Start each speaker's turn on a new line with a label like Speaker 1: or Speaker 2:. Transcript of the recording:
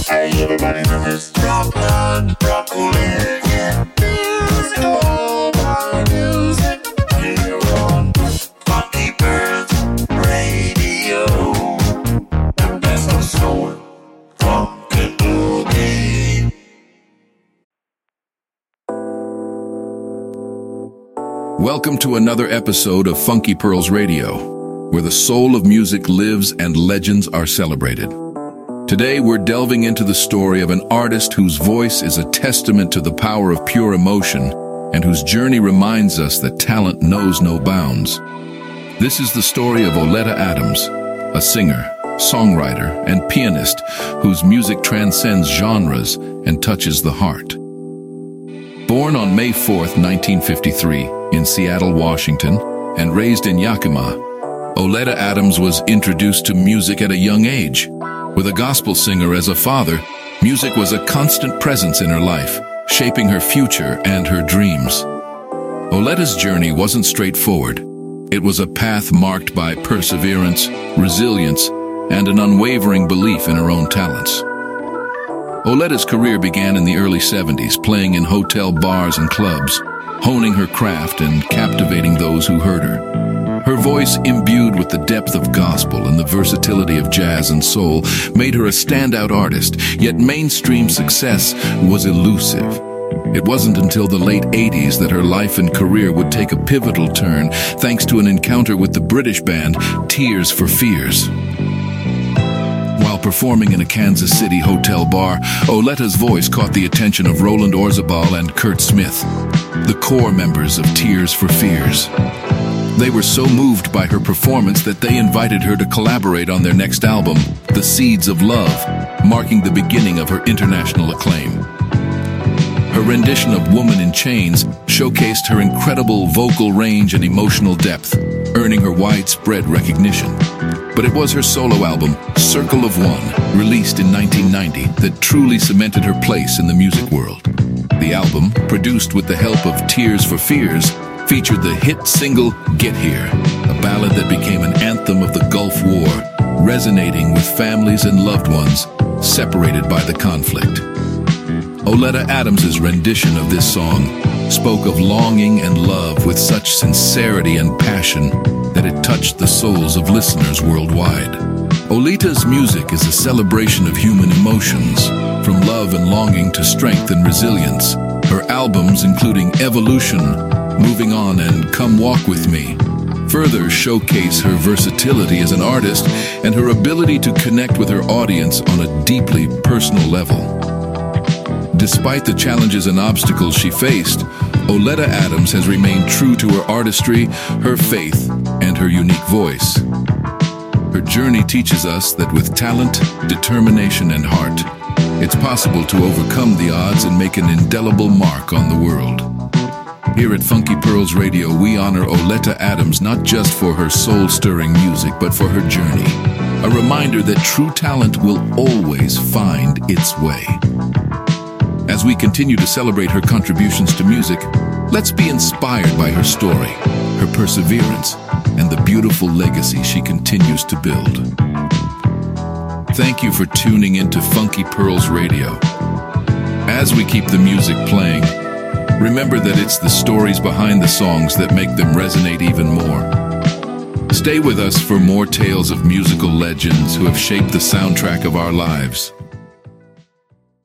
Speaker 1: Hey, everybody know this. Rockland, Rockland, yeah. Music, all my music. Here on Funky Pearls Radio. The best of soul, funk and boogie.
Speaker 2: Welcome to another episode of Funky Pearls Radio, where the soul of music lives and legends are celebrated. Today, we're delving into the story of an artist whose voice is a testament to the power of pure emotion and whose journey reminds us that talent knows no bounds. This is the story of Oleta Adams, a singer, songwriter, and pianist whose music transcends genres and touches the heart. Born on May 4th, 1953, in Seattle, Washington, and raised in Yakima, Oleta Adams was introduced to music at a young age. With a gospel singer as a father, music was a constant presence in her life, shaping her future and her dreams. Oleta's journey wasn't straightforward. It was a path marked by perseverance, resilience, and an unwavering belief in her own talents. Oleta's career began in the early 70s, playing in hotel bars and clubs, honing her craft and captivating those who heard her. Her voice, imbued with the depth of gospel and the versatility of jazz and soul, made her a standout artist, yet mainstream success was elusive. It wasn't until the late 80s that her life and career would take a pivotal turn, thanks to an encounter with the British band Tears for Fears. While performing in a Kansas City hotel bar, Oleta's voice caught the attention of Roland Orzabal and Kurt Smith, the core members of Tears for Fears. They were so moved by her performance that they invited her to collaborate on their next album, The Seeds of Love, marking the beginning of her international acclaim. Her rendition of Woman in Chains showcased her incredible vocal range and emotional depth, earning her widespread recognition. But it was her solo album, Circle of One, released in 1990, that truly cemented her place in the music world. The album, produced with the help of Tears for Fears, featured the hit single Get Here, a ballad that became an anthem of the Gulf War, resonating with families and loved ones separated by the conflict. Oleta Adams' rendition of this song spoke of longing and love with such sincerity and passion that it touched the souls of listeners worldwide. Oleta's music is a celebration of human emotions, from love and longing to strength and resilience. Her albums, including Evolution, Moving On, and Come Walk With Me, further showcase her versatility as an artist and her ability to connect with her audience on a deeply personal level. Despite the challenges and obstacles she faced, Oleta Adams has remained true to her artistry, her faith, and her unique voice. Her journey teaches us that with talent, determination, and heart, it's possible to overcome the odds and make an indelible mark on the world. Here at Funky Pearls Radio, we honor Oleta Adams not just for her soul-stirring music, but for her journey. A reminder that true talent will always find its way. As we continue to celebrate her contributions to music, let's be inspired by her story, her perseverance, and the beautiful legacy she continues to build. Thank you for tuning into Funky Pearls Radio. As we keep the music playing, remember that it's the stories behind the songs that make them resonate even more. Stay with us for more tales of musical legends who have shaped the soundtrack of our lives.